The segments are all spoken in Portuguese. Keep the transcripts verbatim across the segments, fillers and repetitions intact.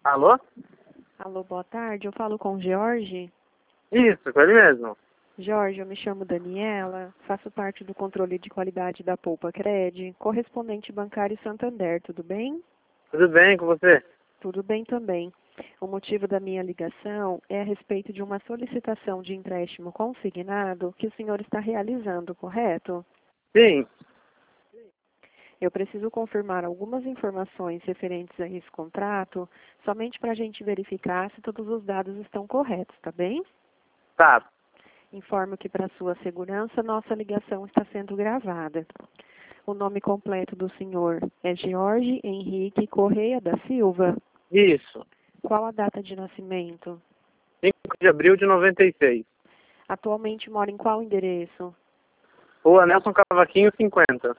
Alô? Alô, boa tarde. Eu falo com o Jorge. Isso, com ele mesmo. Jorge, eu me chamo Daniela, faço parte do controle de qualidade da Poupa Cred, correspondente bancário Santander, tudo bem? Tudo bem com você? Tudo bem também. O motivo da minha ligação é a respeito de uma solicitação de empréstimo consignado que o senhor está realizando, correto? Sim. Eu preciso confirmar algumas informações referentes a esse contrato, somente para a gente verificar se todos os dados estão corretos, tá bem? Tá. Informo que, para sua segurança, nossa ligação está sendo gravada. O nome completo do senhor é Jorge Henrique Correia da Silva. Isso. Qual a data de nascimento? cinco de abril de noventa e seis. Atualmente mora em qual endereço? Rua Nelson Cavaquinho, cinquenta.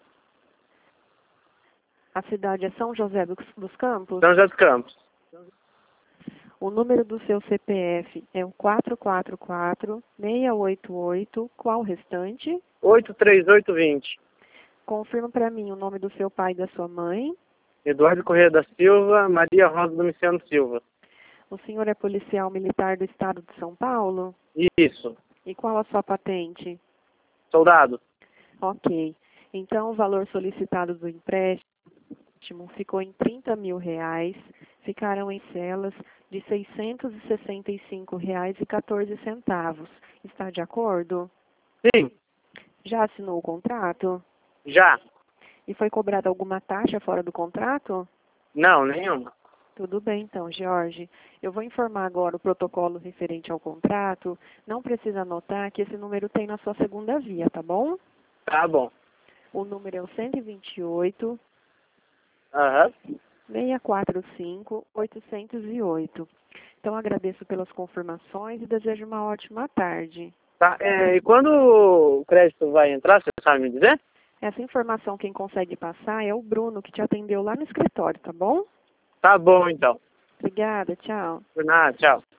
A cidade é São José dos dos Campos? São José dos Campos. O número do seu C P F é o quatro quatro quatro, seis oito oito. Qual o restante? oito três oito dois zero. Confirma para mim o nome do seu pai e da sua mãe. Eduardo Correia da Silva, Maria Rosa Domiciano Silva. O senhor é policial militar do estado de São Paulo? Isso. E qual a sua patente? Soldado. Ok. Então, o valor solicitado do empréstimo ficou em trinta mil reais, ficaram em celas de seiscentos e sessenta e cinco reais e quatorze centavos. Está de acordo? Sim. Já assinou o contrato? Já. E foi cobrada alguma taxa fora do contrato? Não, nenhuma. Tudo bem, então, Jorge. Eu vou informar agora o protocolo referente ao contrato. Não precisa anotar que esse número tem na sua segunda via, tá bom? Tá bom. O número é o cento e vinte e oito, Aham. seis quatro cinco, oito zero oito. Então, agradeço pelas confirmações e desejo uma ótima tarde. Tá. É, e quando o crédito vai entrar, você sabe me dizer? Essa informação quem consegue passar é o Bruno, que te atendeu lá no escritório, tá bom? Tá bom, então. Obrigada, tchau. Por nada, tchau.